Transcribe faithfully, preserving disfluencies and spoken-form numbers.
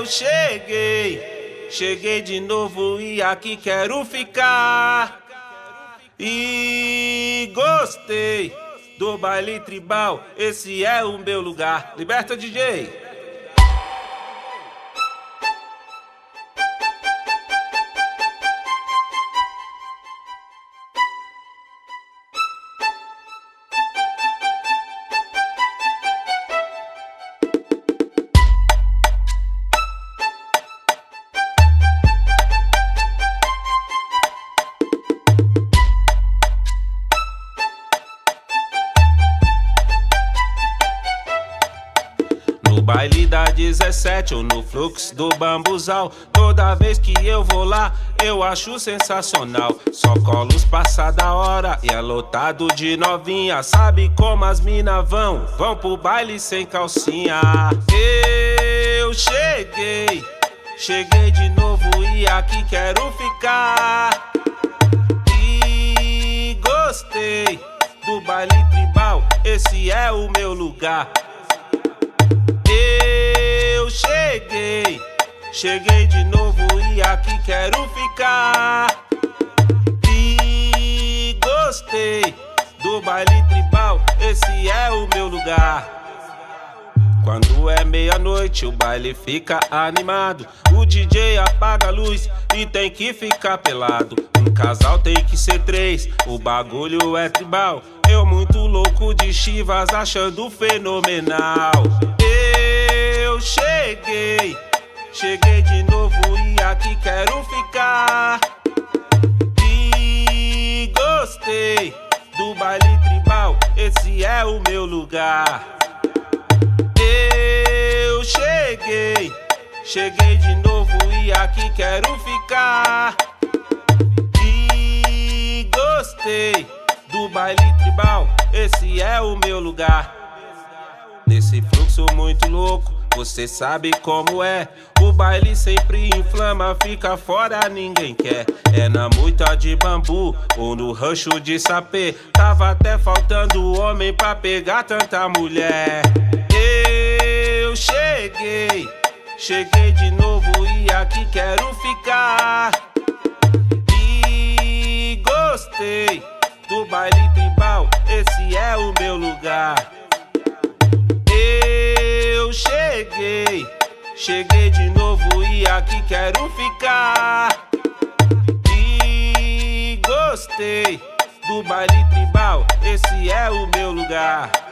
cheguei, cheguei de novo e aqui quero ficar. E gostei do baile tribal, esse é o meu lugar. Liberta, D J. No baile da dezessete ou no fluxo do bambuzal, toda vez que eu vou lá, eu acho sensacional. Só colos passa da hora e é lotado de novinha. Sabe como as mina vão? Vão pro baile sem calcinha. Eu cheguei, cheguei de novo e aqui quero ficar. E gostei do baile tribal, esse é o meu lugar. Eu cheguei, cheguei de novo e aqui quero ficar. E gostei do baile tribal, esse é o meu lugar. Quando é meia-noite o baile fica animado, o D J apaga a luz e tem que ficar pelado. Um casal tem que ser três, o bagulho é tribal. Eu muito louco de chivas achando fenomenal. Eu cheguei, cheguei de novo e aqui quero ficar. E gostei do baile tribal, esse é o meu lugar. Eu cheguei, cheguei de novo e aqui quero ficar. E gostei do baile tribal, esse é o meu lugar. Nesse fluxo muito louco, você sabe como é. O baile sempre inflama, fica fora, ninguém quer. É na moita de bambu ou no rancho de sapê. Tava até faltando homem pra pegar tanta mulher. Eu cheguei, cheguei de novo e aqui quero ficar. E gostei do baile tribal, esse é o meu lugar. Eu cheguei, cheguei de novo e aqui quero ficar. E gostei do baile tribal, esse é o meu lugar.